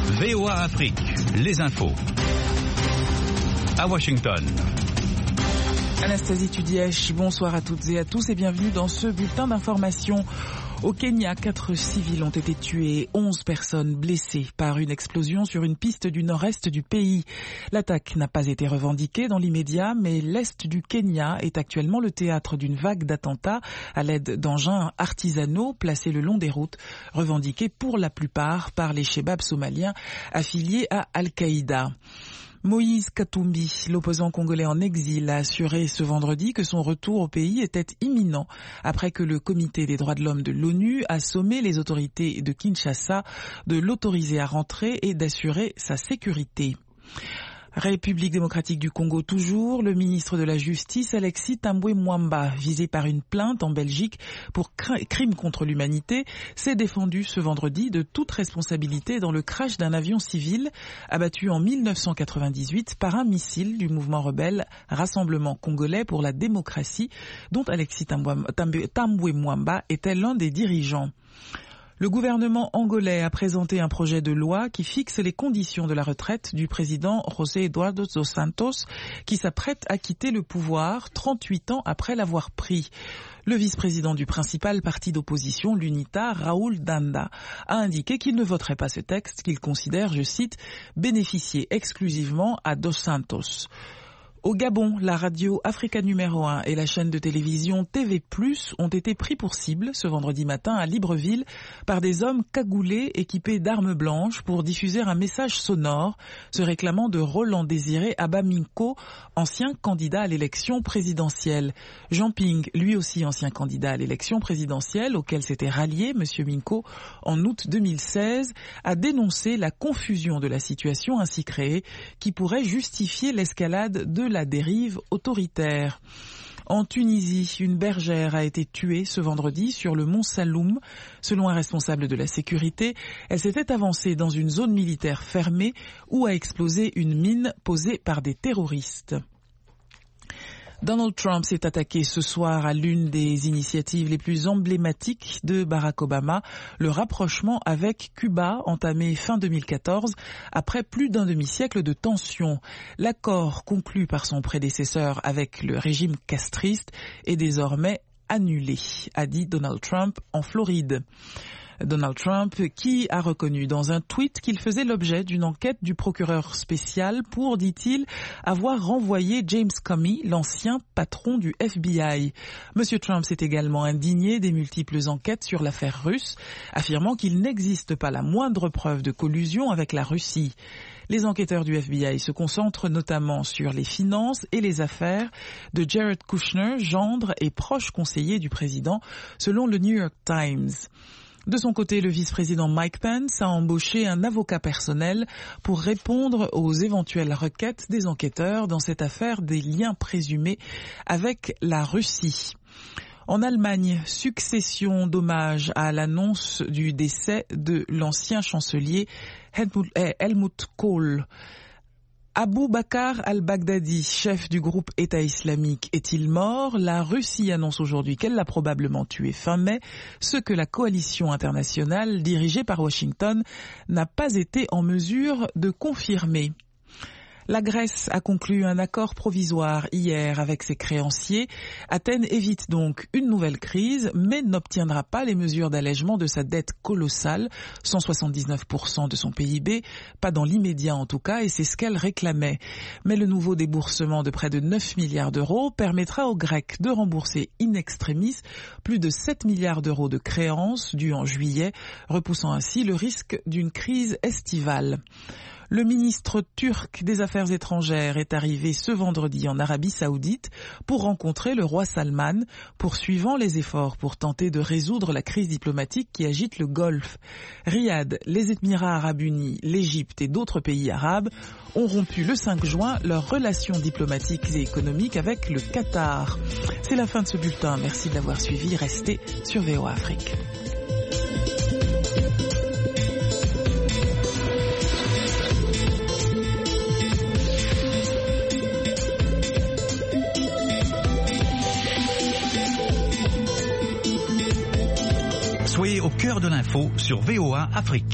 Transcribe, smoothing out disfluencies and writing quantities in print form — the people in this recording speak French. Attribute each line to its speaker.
Speaker 1: VOA Afrique, les infos. À Washington.
Speaker 2: Anastasie Tudièche, bonsoir à toutes et à tous et bienvenue dans ce bulletin d'information. Au Kenya, 4 civils ont été tués, 11 personnes blessées par une explosion sur une piste du nord-est du pays. L'attaque n'a pas été revendiquée dans l'immédiat, mais l'est du Kenya est actuellement le théâtre d'une vague d'attentats à l'aide d'engins artisanaux placés le long des routes, revendiqués pour la plupart par les chebabs somaliens affiliés à Al-Qaïda. Moïse Katumbi, l'opposant congolais en exil, a assuré ce vendredi que son retour au pays était imminent après que le Comité des droits de l'homme de l'ONU a sommé les autorités de Kinshasa de l'autoriser à rentrer et d'assurer sa sécurité. République démocratique du Congo toujours, le ministre de la Justice Alexis Tambwe Mwamba, visé par une plainte en Belgique pour crime contre l'humanité, s'est défendu ce vendredi de toute responsabilité dans le crash d'un avion civil abattu en 1998 par un missile du mouvement rebelle Rassemblement congolais pour la démocratie, dont Alexis Tambwe Mwamba était l'un des dirigeants. Le gouvernement angolais a présenté un projet de loi qui fixe les conditions de la retraite du président José Eduardo dos Santos, qui s'apprête à quitter le pouvoir 38 ans après l'avoir pris. Le vice-président du principal parti d'opposition, l'UNITA, Raoul Danda, a indiqué qu'il ne voterait pas ce texte qu'il considère, je cite, bénéficier exclusivement à dos Santos. Au Gabon, la radio Africa numéro 1 et la chaîne de télévision TV+, ont été pris pour cible ce vendredi matin à Libreville par des hommes cagoulés équipés d'armes blanches pour diffuser un message sonore se réclamant de Roland Désiré Abaminko, ancien candidat à l'élection présidentielle. Jean Ping, lui aussi ancien candidat à l'élection présidentielle auquel s'était rallié M. Minko en août 2016, a dénoncé la confusion de la situation ainsi créée qui pourrait justifier l'escalade de la dérive autoritaire. En Tunisie, une bergère a été tuée ce vendredi sur le mont Saloum. Selon un responsable de la sécurité, elle s'était avancée dans une zone militaire fermée où a explosé une mine posée par des terroristes. Donald Trump s'est attaqué ce soir à l'une des initiatives les plus emblématiques de Barack Obama, le rapprochement avec Cuba entamé fin 2014 après plus d'un demi-siècle de tensions. L'accord conclu par son prédécesseur avec le régime castriste est désormais annulé, a dit Donald Trump en Floride. Donald Trump qui a reconnu dans un tweet qu'il faisait l'objet d'une enquête du procureur spécial pour, dit-il, avoir renvoyé James Comey, l'ancien patron du FBI. Monsieur Trump s'est également indigné des multiples enquêtes sur l'affaire russe, affirmant qu'il n'existe pas la moindre preuve de collusion avec la Russie. Les enquêteurs du FBI se concentrent notamment sur les finances et les affaires de Jared Kushner, gendre et proche conseiller du président, selon le New York Times. De son côté, le vice-président Mike Pence a embauché un avocat personnel pour répondre aux éventuelles requêtes des enquêteurs dans cette affaire des liens présumés avec la Russie. En Allemagne, succession d'hommages à l'annonce du décès de l'ancien chancelier Helmut Kohl. Abou Bakr al-Baghdadi, chef du groupe État islamique, est-il mort? La Russie annonce aujourd'hui qu'elle l'a probablement tué fin mai, ce que la coalition internationale dirigée par Washington n'a pas été en mesure de confirmer. La Grèce a conclu un accord provisoire hier avec ses créanciers. Athènes évite donc une nouvelle crise, mais n'obtiendra pas les mesures d'allègement de sa dette colossale, 179% de son PIB, pas dans l'immédiat en tout cas, et c'est ce qu'elle réclamait. Mais le nouveau déboursement de près de 9 milliards d'euros permettra aux Grecs de rembourser in extremis plus de 7 milliards d'euros de créances dues en juillet, repoussant ainsi le risque d'une crise estivale. Le ministre turc des Affaires étrangères est arrivé ce vendredi en Arabie Saoudite pour rencontrer le roi Salman, poursuivant les efforts pour tenter de résoudre la crise diplomatique qui agite le Golfe. Riyad, les Émirats arabes unis, l'Égypte et d'autres pays arabes ont rompu le 5 juin leurs relations diplomatiques et économiques avec le Qatar. C'est la fin de ce bulletin. Merci de l'avoir suivi. Restez sur VOA Afrique.
Speaker 1: Soyez au cœur de l'info sur VOA Afrique.